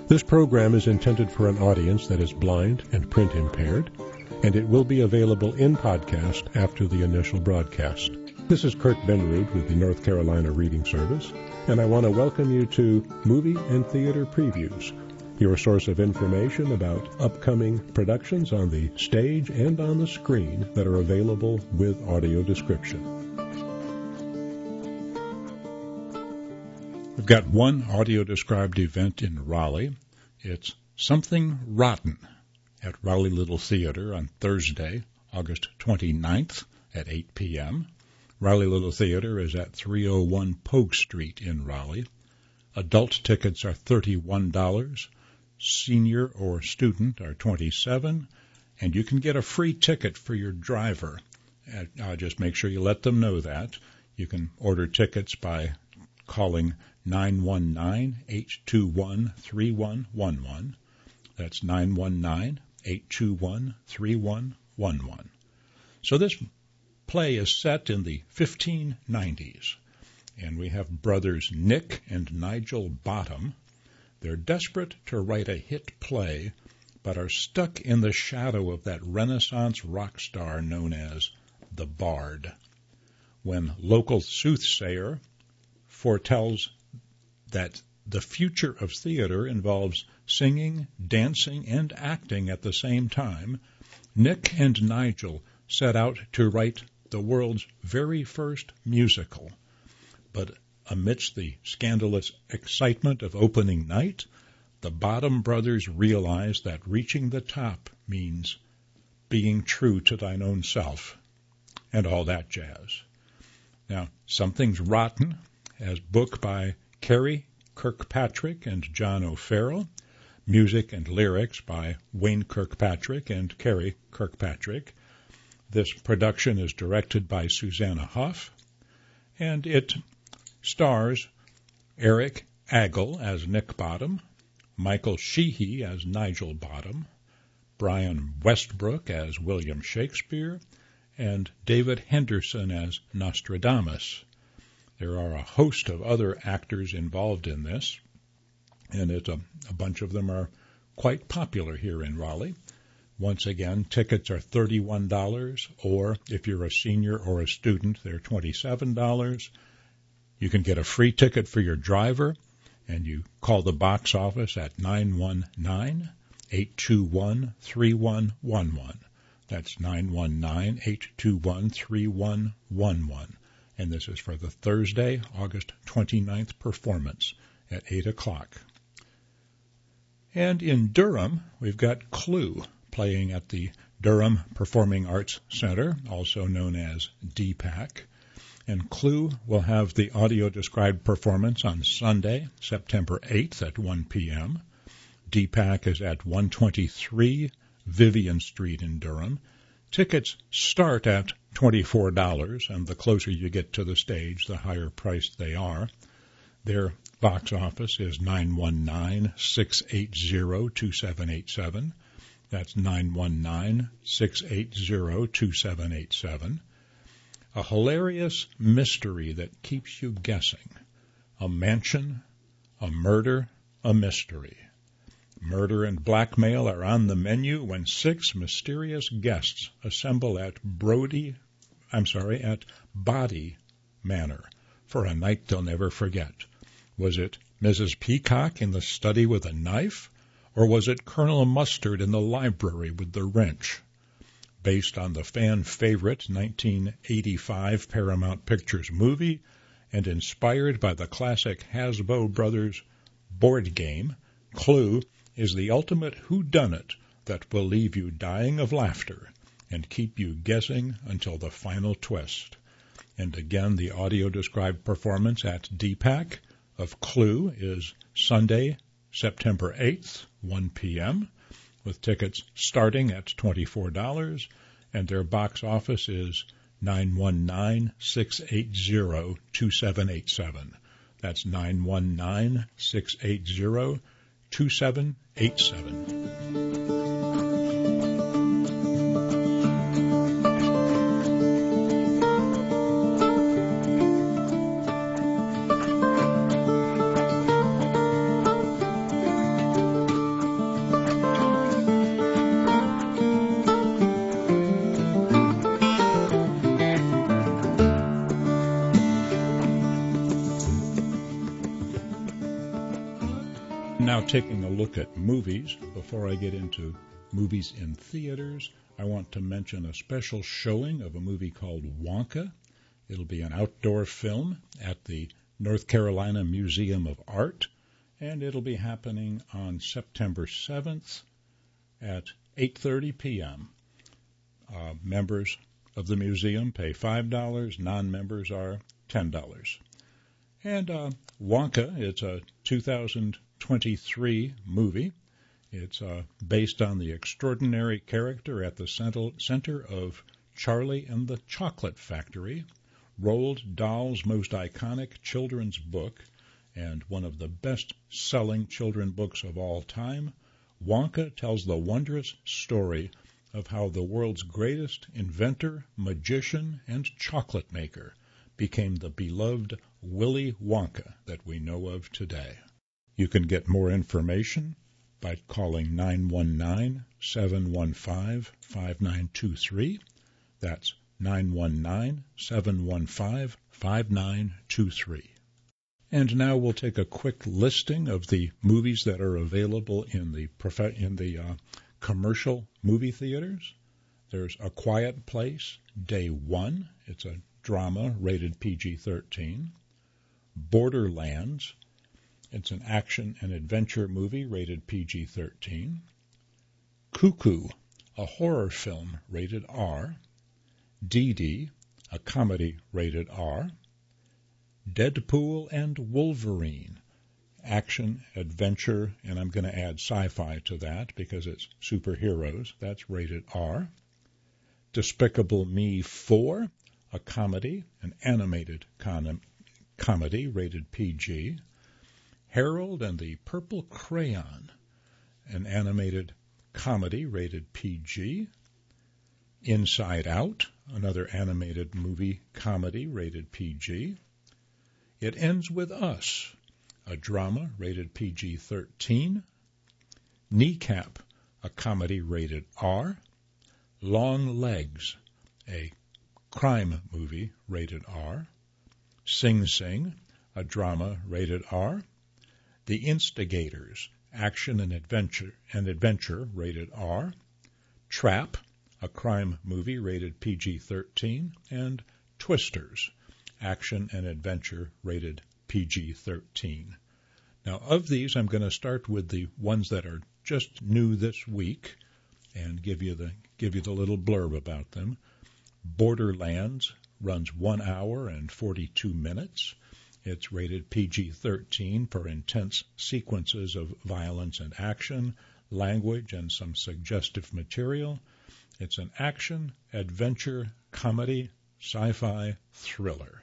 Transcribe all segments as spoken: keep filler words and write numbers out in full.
This program is intended for an audience that is blind and print impaired, and it will be available in podcast after the initial broadcast. This is Kurt Benrud with the North Carolina Reading Service, and I want to welcome you to Movie and Theater Previews, your source of information about upcoming productions on the stage and on the screen that are available with audio description. We've got one audio-described event in Raleigh. It's Something Rotten at Raleigh Little Theater on Thursday, August twenty-ninth at eight p.m. Raleigh Little Theater is at three oh one Pogue Street in Raleigh. Adult tickets are thirty-one dollars. Senior or student are twenty-seven dollars. And you can get a free ticket for your driver. Uh, just make sure you let them know that. You can order tickets by calling nine one nine, eight two one, three one one one. That's nine one nine, eight two one, three one one one. So this play is set in the fifteen nineties, and we have brothers Nick and Nigel Bottom. They're desperate to write a hit play, but are stuck in the shadow of that Renaissance rock star known as the Bard. When local soothsayer foretells that the future of theater involves singing, dancing, and acting at the same time, Nick and Nigel set out to write the world's very first musical. But amidst the scandalous excitement of opening night, the Bottom brothers realize that reaching the top means being true to thine own self, and all that jazz. Now, Something's Rotten, as book by Carrie Kirkpatrick and John O'Farrell, music and lyrics by Wayne Kirkpatrick and Carrie Kirkpatrick. This production is directed by Susanna Hoff, and it stars Eric Aggle as Nick Bottom, Michael Sheehy as Nigel Bottom, Brian Westbrook as William Shakespeare, and David Henderson as Nostradamus. There are a host of other actors involved in this, and it's a, a bunch of them are quite popular here in Raleigh. Once again, tickets are thirty-one dollars, or if you're a senior or a student, they're twenty-seven dollars. You can get a free ticket for your driver, and you call the box office at nine one nine, eight two one, three one one one. That's nine one nine, eight two one, three one one one. And this is for the Thursday, August twenty-ninth performance at eight o'clock. And in Durham, we've got Clue playing at the Durham Performing Arts Center, also known as D PAC. And Clue will have the audio-described performance on Sunday, September eighth at one p.m. D PAC is at one twenty-three Vivian Street in Durham. Tickets start at twenty-four dollars, and the closer you get to the stage, the higher priced they are. Their box office is nine one nine, six eight zero, two seven eight seven. That's nine one nine, six eight zero, two seven eight seven. A hilarious mystery that keeps you guessing. A mansion, a murder, a mystery. Murder and blackmail are on the menu when six mysterious guests assemble at Brody, I'm sorry, at Body Manor for a night they'll never forget. Was it Missus Peacock in the study with a knife, or was it Colonel Mustard in the library with the wrench? Based on the fan favorite nineteen eighty-five Paramount Pictures movie and inspired by the classic Hasbro Brothers board game, Clue is the ultimate whodunit that will leave you dying of laughter and keep you guessing until the final twist. And again, the audio-described performance at D PAC of Clue is Sunday, September eighth, one p.m., with tickets starting at twenty-four dollars, and their box office is nine one nine, six eight zero, two seven eight seven. That's nine one nine, six eight zero, two seven eight seven. Now taking a look at movies, before I get into movies in theaters, I want to mention a special showing of a movie called Wonka. It'll be an outdoor film at the North Carolina Museum of Art, and it'll be happening on September seventh at eight thirty p.m. Uh, members of the museum pay five dollars, non-members are ten dollars. And uh, Wonka, it's a two thousand twenty-three movie. It's uh, based on the extraordinary character at the center of Charlie and the Chocolate Factory, Roald Dahl's most iconic children's book, and one of the best-selling children's books of all time. Wonka tells the wondrous story of how the world's greatest inventor, magician, and chocolate maker became the beloved Willy Wonka that we know of today. You can get more information by calling nine one nine, seven one five, five nine two three. That's nine one nine, seven one five, five nine two three. And now we'll take a quick listing of the movies that are available in the prof- in the uh, commercial movie theaters. There's A Quiet Place, Day One. It's a drama rated P G thirteen. Borderlands. It's an action and adventure movie rated P G thirteen. Cuckoo, a horror film rated R. Dee Dee, a comedy rated R. Deadpool and Wolverine, action, adventure, and I'm going to add sci-fi to that because it's superheroes. That's rated R. Despicable Me four, a comedy, an animated con- comedy rated P G. Harold and the Purple Crayon, an animated comedy rated P G. Inside Out, another animated movie comedy rated P G. It Ends With Us, a drama rated P G thirteen. Kneecap, a comedy rated R. Long Legs, a crime movie rated R. Sing Sing, a drama rated R. The Instigators, action and adventure and adventure rated R. Trap, a crime movie rated P G thirteen, and Twisters, action and adventure rated P G thirteen. Now, of these, I'm going to start with the ones that are just new this week and give you the give you the little blurb about them. Borderlands runs one hour and forty-two minutes. It's rated P G thirteen for intense sequences of violence and action, language, and some suggestive material. It's an action, adventure, comedy, sci-fi thriller.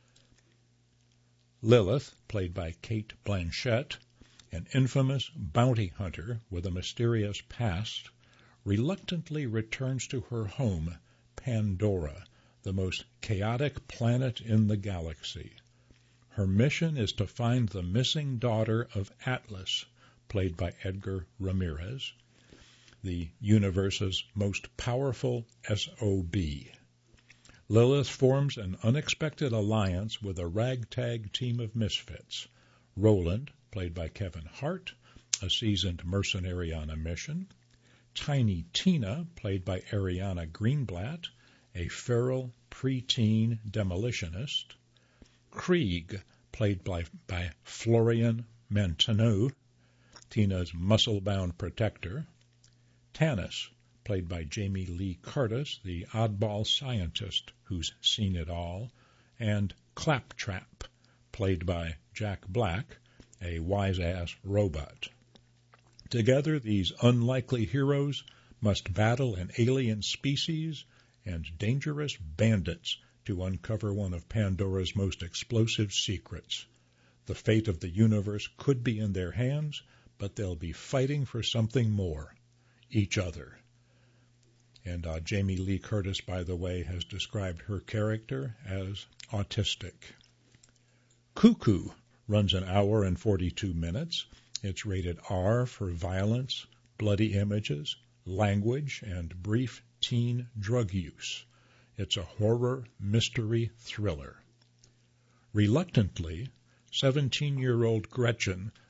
Lilith, played by Cate Blanchett, an infamous bounty hunter with a mysterious past, reluctantly returns to her home, Pandora, the most chaotic planet in the galaxy. Her mission is to find the missing daughter of Atlas, played by Edgar Ramirez, the universe's most powerful S O B. Lilith forms an unexpected alliance with a ragtag team of misfits. Roland, played by Kevin Hart, a seasoned mercenary on a mission. Tiny Tina, played by Ariana Greenblatt, a feral preteen demolitionist. Krieg, played by, by Florian Mantenou, Tina's muscle-bound protector. Tanis, played by Jamie Lee Curtis, the oddball scientist who's seen it all. And Claptrap, played by Jack Black, a wise-ass robot. Together, these unlikely heroes must battle an alien species and dangerous bandits to uncover one of Pandora's most explosive secrets. The fate of the universe could be in their hands, but they'll be fighting for something more, each other. And uh, Jamie Lee Curtis, by the way, has described her character as autistic. Cuckoo runs an hour and forty-two minutes. It's rated R for violence, bloody images, language, and brief teen drug use. It's a horror mystery thriller. Reluctantly, seventeen-year-old Gretchen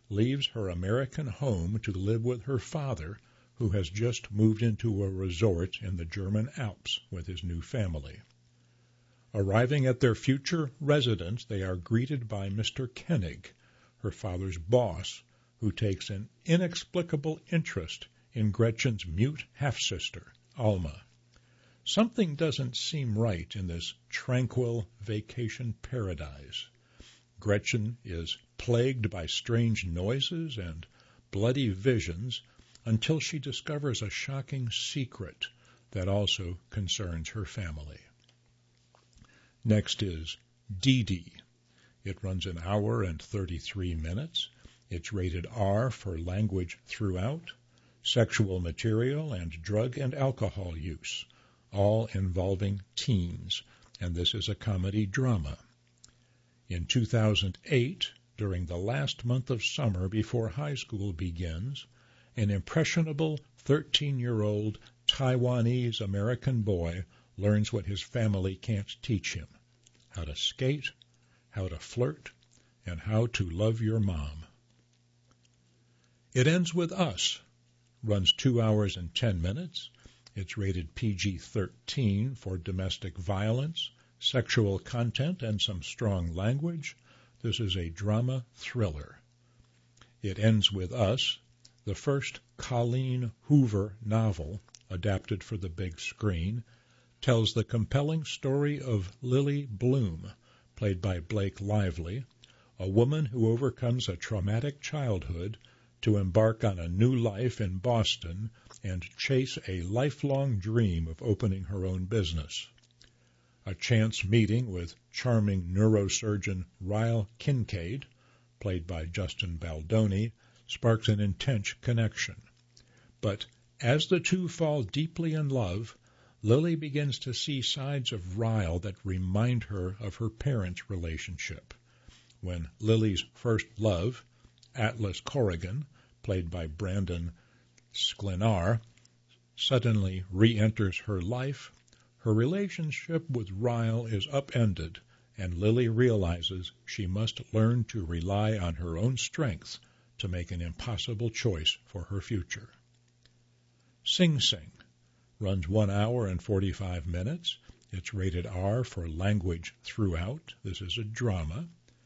leaves her American home to live with her father, who has just moved into a resort in the German Alps with his new family. Arriving at their future residence, they are greeted by Mister Koenig, her father's boss, who takes an inexplicable interest in Gretchen's mute half-sister, Alma. Something doesn't seem right in this tranquil vacation paradise. Gretchen is plagued by strange noises and bloody visions until she discovers a shocking secret that also concerns her family. Next is Dee Dee. It runs an hour and thirty-three minutes. It's rated R for language throughout, sexual material, and drug and alcohol use, all involving teens, and this is a comedy drama. In two thousand eight, during the last month of summer before high school begins, an impressionable thirteen-year-old Taiwanese American boy learns what his family can't teach him: how to skate, how to flirt, and how to love your mom. It Ends With Us runs two hours and ten minutes. It's rated P G thirteen for domestic violence, sexual content, and some strong language. This is a drama thriller. It Ends With Us, the first Colleen Hoover novel adapted for the big screen, tells the compelling story of Lily Bloom, played by Blake Lively, a woman who overcomes a traumatic childhood to embark on a new life in Boston and chase a lifelong dream of opening her own business. A chance meeting with charming neurosurgeon Ryle Kincaid, played by Justin Baldoni, sparks an intense connection. But as the two fall deeply in love, Lily begins to see sides of Ryle that remind her of her parents' relationship. When Lily's first love, Atlas Corrigan, played by Brandon Sklenar, suddenly re-enters her life, her relationship with Ryle is upended, and Lily realizes she must learn to rely on her own strength to make an impossible choice for her future. Sing Sing runs one hour and forty-five minutes. It's rated R for language throughout. This is a drama.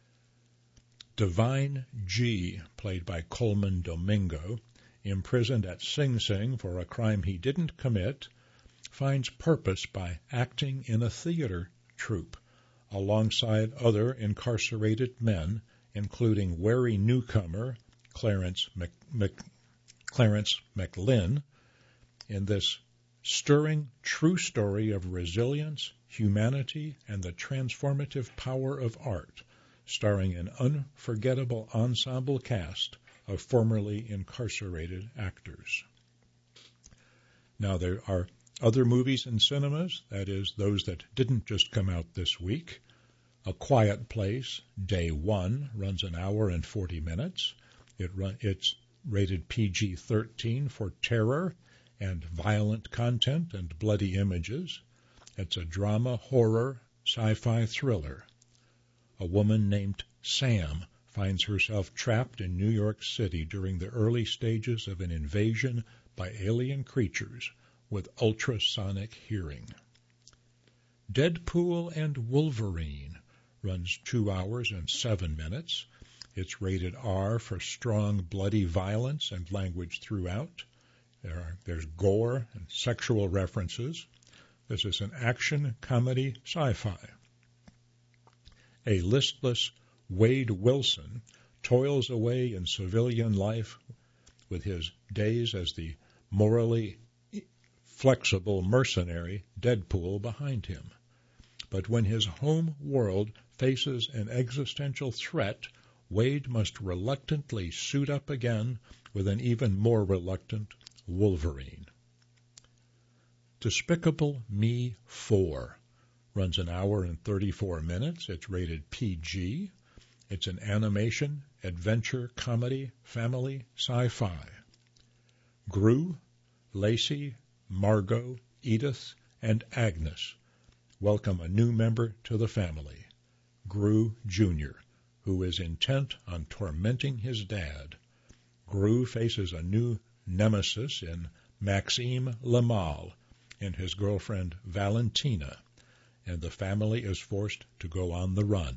Divine G, played by Coleman Domingo, imprisoned at Sing Sing for a crime he didn't commit, finds purpose by acting in a theater troupe alongside other incarcerated men, including wary newcomer Clarence Mc, Mc, Clarence McLinn, in this stirring true story of resilience, humanity, and the transformative power of art, starring an unforgettable ensemble cast of formerly incarcerated actors. Now, there are other movies in cinemas, that is, those that didn't just come out this week. A Quiet Place, Day One, runs an hour and forty minutes. It run, it's rated P G thirteen for terror and violent content and bloody images. It's a drama, horror, sci-fi thriller. A woman named Sam finds herself trapped in New York City during the early stages of an invasion by alien creatures with ultrasonic hearing. Deadpool and Wolverine runs two hours and seven minutes. It's rated R for strong, bloody violence and language throughout. There are, there's gore and sexual references. This is an action, comedy, sci-fi. A listless Wade Wilson toils away in civilian life with his days as the morally flexible mercenary Deadpool behind him. But when his home world faces an existential threat, Wade must reluctantly suit up again with an even more reluctant Wolverine. Despicable Me four runs an hour and thirty-four minutes. It's rated P G. It's an animation, adventure, comedy, family, sci-fi. Gru, Lacey, Margot, Edith, and Agnes welcome a new member to the family, Gru Junior, who is intent on tormenting his dad. Gru faces a new nemesis in Maxime Lamal and his girlfriend Valentina, and the family is forced to go on the run.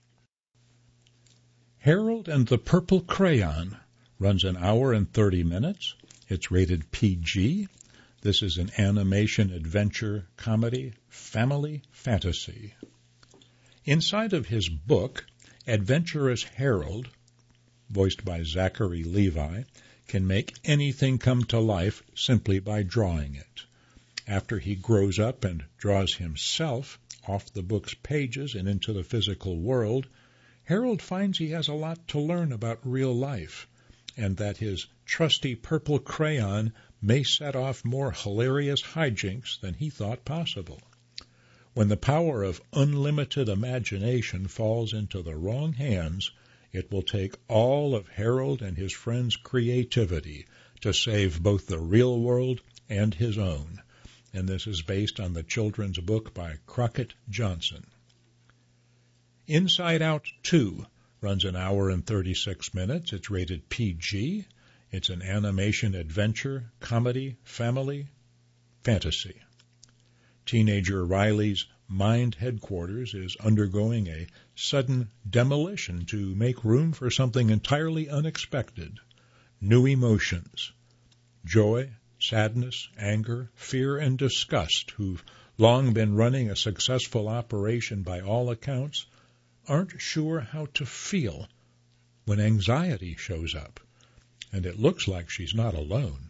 Harold and the Purple Crayon runs an hour and thirty minutes. It's rated P G. This is an animation, adventure, comedy, family fantasy. Inside of his book, adventurous Harold, voiced by Zachary Levi, can make anything come to life simply by drawing it. After he grows up and draws himself off the book's pages and into the physical world, Harold finds he has a lot to learn about real life, and that his trusty purple crayon may set off more hilarious hijinks than he thought possible. When the power of unlimited imagination falls into the wrong hands, it will take all of Harold and his friends' creativity to save both the real world and his own. And this is based on the children's book by Crockett Johnson. Inside Out two runs an hour and thirty-six minutes. It's rated P G. It's an animation, adventure, comedy, family, fantasy. Teenager Riley's mind headquarters is undergoing a sudden demolition to make room for something entirely unexpected. New emotions, joy, sadness, anger, fear, and disgust, who've long been running a successful operation by all accounts, aren't sure how to feel when anxiety shows up, and it looks like she's not alone.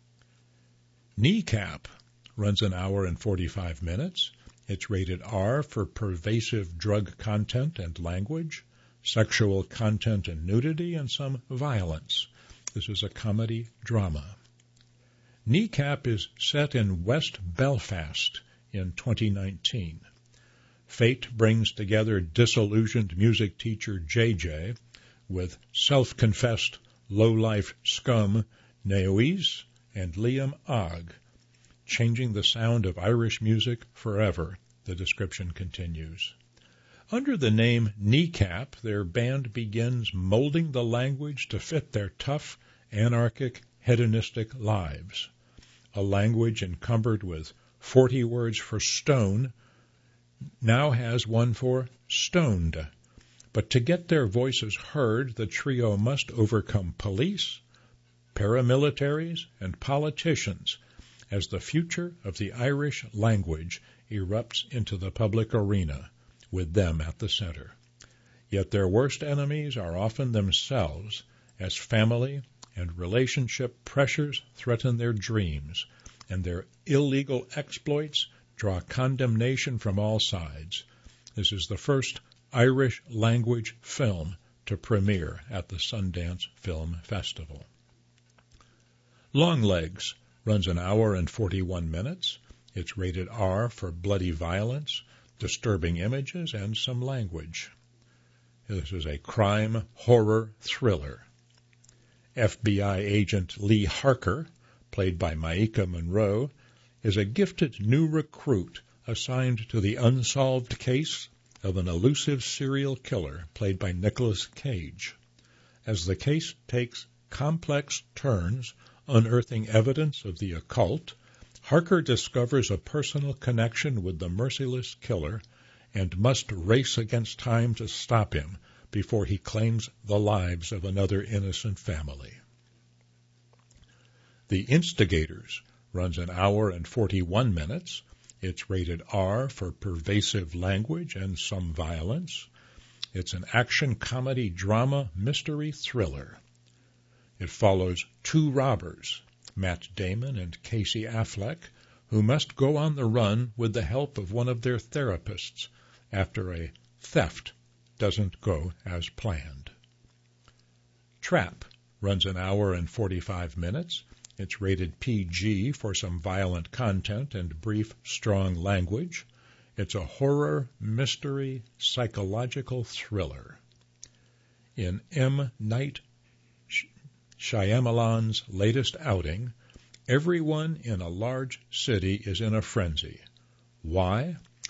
Kneecap runs an hour and forty-five minutes. It's rated R for pervasive drug content and language, sexual content and nudity, and some violence. This is a comedy drama. Kneecap is set in West Belfast in twenty nineteen. Fate brings together disillusioned music teacher J J with self-confessed low-life scum Naoise and Liam Ogg, changing the sound of Irish music forever, the description continues. Under the name Kneecap, their band begins molding the language to fit their tough, anarchic, hedonistic lives. A language encumbered with forty words for stone now has one for stoned. But to get their voices heard, the trio must overcome police, paramilitaries, and politicians as the future of the Irish language erupts into the public arena, with them at the center. Yet their worst enemies are often themselves, as family and relationship pressures threaten their dreams, and their illegal exploits draw condemnation from all sides. This is the first Irish language film to premiere at the Sundance Film Festival. Longlegs runs an hour and forty-one minutes. It's rated R for bloody violence, disturbing images, and some language. This is a crime horror thriller. F B I agent Lee Harker, played by Maika Monroe, is a gifted new recruit assigned to the unsolved case of an elusive serial killer played by Nicolas Cage. As the case takes complex turns, unearthing evidence of the occult, Harker discovers a personal connection with the merciless killer and must race against time to stop him before he claims the lives of another innocent family. The Instigators runs an hour and forty-one minutes. It's rated R for pervasive language and some violence. It's an action comedy drama mystery thriller. It follows two robbers, Matt Damon and Casey Affleck, who must go on the run with the help of one of their therapists after a theft doesn't go as planned. Trap runs an hour and forty-five minutes. It's rated P G for some violent content and brief, strong language. It's a horror, mystery, psychological thriller. In M. Night Shyamalan's latest outing, everyone in a large city is in a frenzy. Why?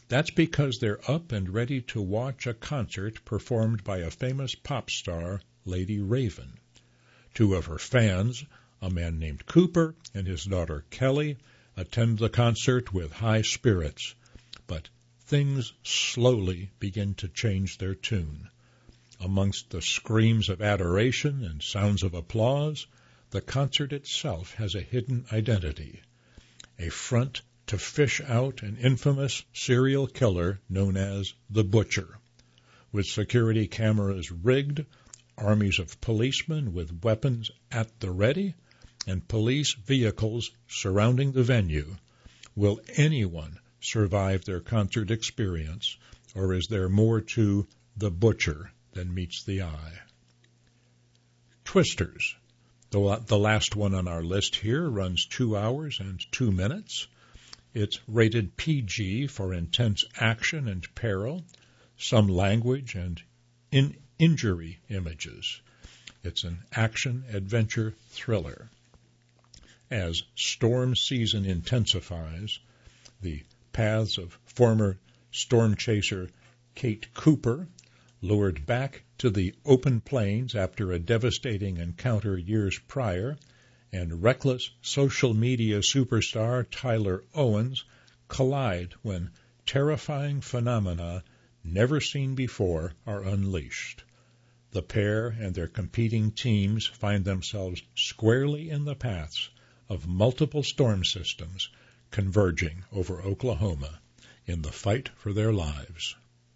That's because they're up and ready to watch a concert performed by a famous pop star, Lady Raven. Two of her fans, a man named Cooper and his daughter Kelly, attend the concert with high spirits, but things slowly begin to change their tune. Amongst the screams of adoration and sounds of applause, the concert itself has a hidden identity, a front to fish out an infamous serial killer known as the Butcher. With security cameras rigged, armies of policemen with weapons at the ready, and police vehicles surrounding the venue, will anyone survive their concert experience, or is there more to The Butcher than meets the eye? Twisters. The, the last one on our list here runs two hours and two minutes. It's rated P G for intense action and peril, some language, and in injury images. It's an action-adventure thriller. As storm season intensifies, the paths of former storm chaser Kate Cooper, lured back to the open plains after a devastating encounter years prior, and reckless social media superstar Tyler Owens collide when terrifying phenomena never seen before are unleashed. The pair and their competing teams find themselves squarely in the paths of multiple storm systems converging over Oklahoma in the fight for their lives.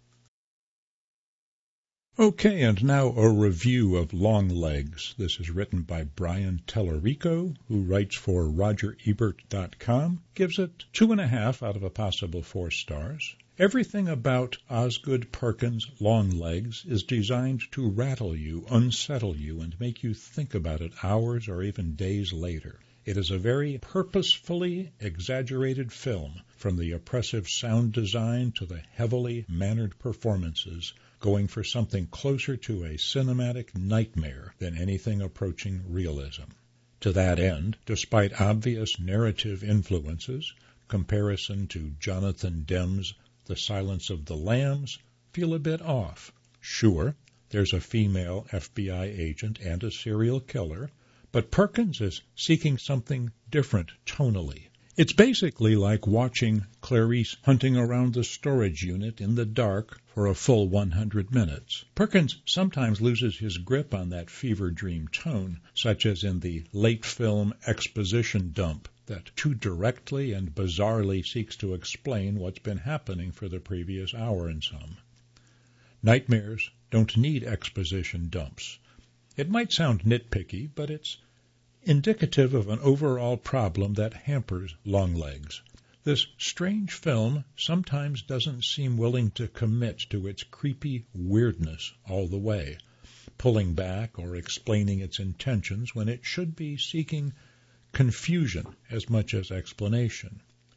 Okay, and now a review of Longlegs. This is written by Brian Tellerico, who writes for Roger Ebert dot com, gives it two and a half out of a possible four stars. Everything about Osgood Perkins' Longlegs is designed to rattle you, unsettle you, and make you think about it hours or even days later. It is a very purposefully exaggerated film, from the oppressive sound design to the heavily mannered performances, going for something closer to a cinematic nightmare than anything approaching realism. To that end, despite obvious narrative influences, comparison to Jonathan Demme's The Silence of the Lambs feel a bit off. Sure, there's a female F B I agent and a serial killer, but Perkins is seeking something different tonally. It's basically like watching Clarice hunting around the storage unit in the dark for a full one hundred minutes. Perkins sometimes loses his grip on that fever dream tone, such as in the late film exposition dump that too directly and bizarrely seeks to explain what's been happening for the previous hour and some. Nightmares don't need exposition dumps. It might sound nitpicky, but it's indicative of an overall problem that hampers Longlegs. This strange film sometimes doesn't seem willing to commit to its creepy weirdness all the way, pulling back or explaining its intentions when it should be seeking confusion as much as explanation.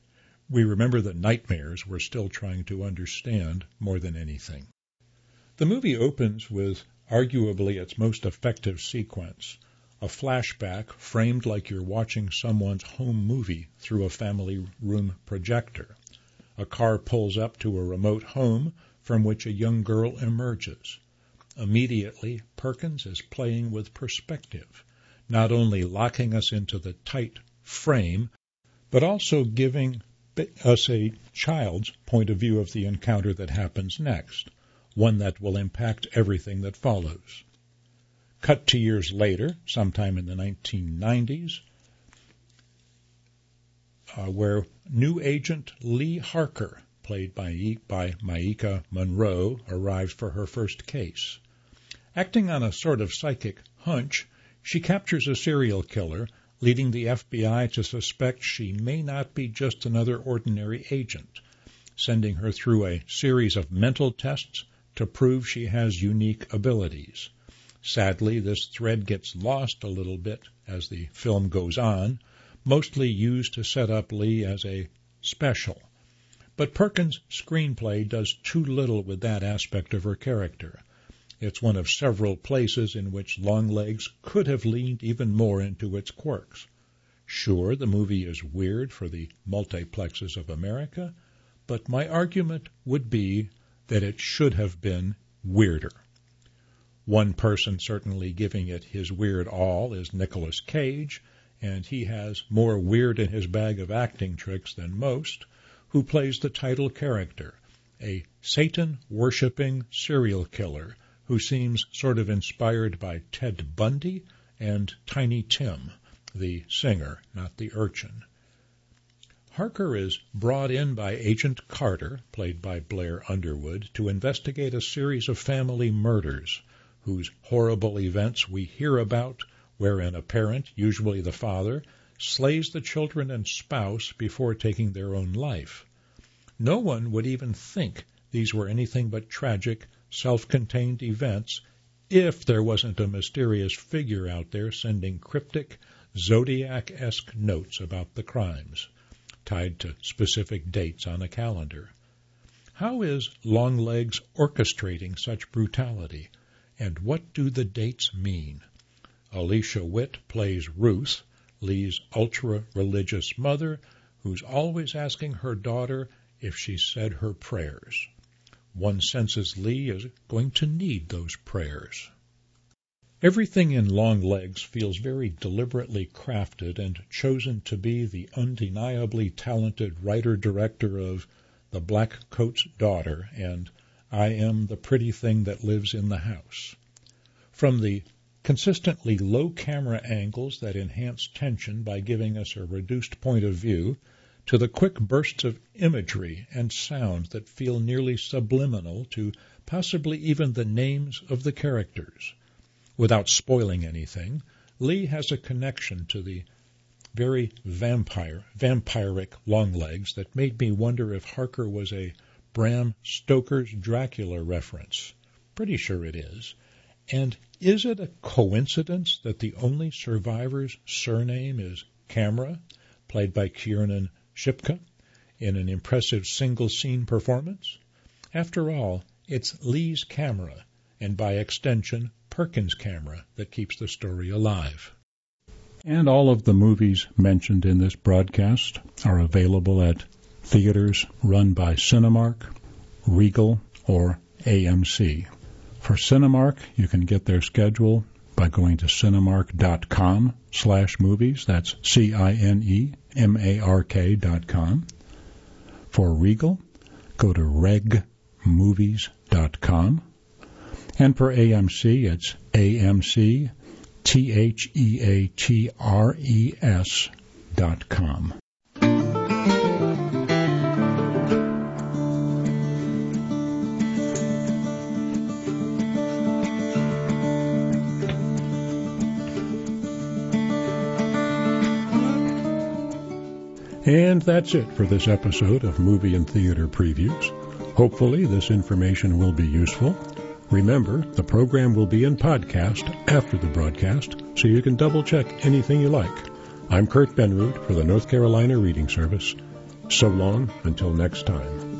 We remember that nightmares were still trying to understand more than anything. The movie opens with arguably its most effective sequence, a flashback framed like you're watching someone's home movie through a family room projector. A car pulls up to a remote home from which a young girl emerges. Immediately, Perkins is playing with perspective, not only locking us into the tight frame, but also giving us a child's point of view of the encounter that happens next, one that will impact everything that follows. Cut to years later, sometime in the nineteen nineties, uh, where new agent Lee Harker, played by, by Maika Monroe, arrives for her first case. Acting on a sort of psychic hunch, she captures a serial killer, leading the F B I to suspect she may not be just another ordinary agent, sending her through a series of mental tests to prove she has unique abilities. Sadly, this thread gets lost a little bit as the film goes on, mostly used to set up Lee as a special. But Perkins' screenplay does too little with that aspect of her character. It's one of several places in which Longlegs could have leaned even more into its quirks. Sure, the movie is weird for the multiplexes of America, but my argument would be that it should have been weirder. One person certainly giving it his weird all is Nicolas Cage, and he has more weird in his bag of acting tricks than most, who plays the title character, a Satan-worshipping serial killer who seems sort of inspired by Ted Bundy and Tiny Tim, the singer, not the urchin. Harker is brought in by Agent Carter, played by Blair Underwood, to investigate a series of family murders whose horrible events we hear about, wherein a parent, usually the father, slays the children and spouse before taking their own life. No one would even think these were anything but tragic, self-contained events if there wasn't a mysterious figure out there sending cryptic, Zodiac-esque notes about the crimes, tied to specific dates on a calendar. How is Longlegs orchestrating such brutality, and what do the dates mean? Alicia Witt plays Ruth, Lee's ultra-religious mother, who's always asking her daughter if she said her prayers. One senses Lee is going to need those prayers. Everything in Longlegs feels very deliberately crafted and chosen to be the undeniably talented writer-director of The Black Coat's Daughter and I Am the Pretty Thing That Lives in the House. From the consistently low camera angles that enhance tension by giving us a reduced point of view, to the quick bursts of imagery and sound that feel nearly subliminal to possibly even the names of the characters. Without spoiling anything, Lee has a connection to the very vampire, vampiric Longlegs that made me wonder if Harker was a Bram Stoker's Dracula reference. Pretty sure it is. And is it a coincidence that the only survivor's surname is Camera, played by Kiernan Shipka, in an impressive single-scene performance? After all, it's Lee's camera, and by extension, Perkins' camera, that keeps the story alive. And all of the movies mentioned in this broadcast are available at theaters run by Cinemark, Regal, or A M C. For Cinemark, you can get their schedule by going to cinemark.com slash movies. That's C I N E M A R K dot com. For Regal, go to reg movies dot com. And for A M C, it's A M C, T H E A T R E S dot com. And that's it for this episode of Movie and Theater Previews. Hopefully this information will be useful. Remember, the program will be in podcast after the broadcast, so you can double-check anything you like. I'm Kurt Benrud for the North Carolina Reading Service. So long until next time.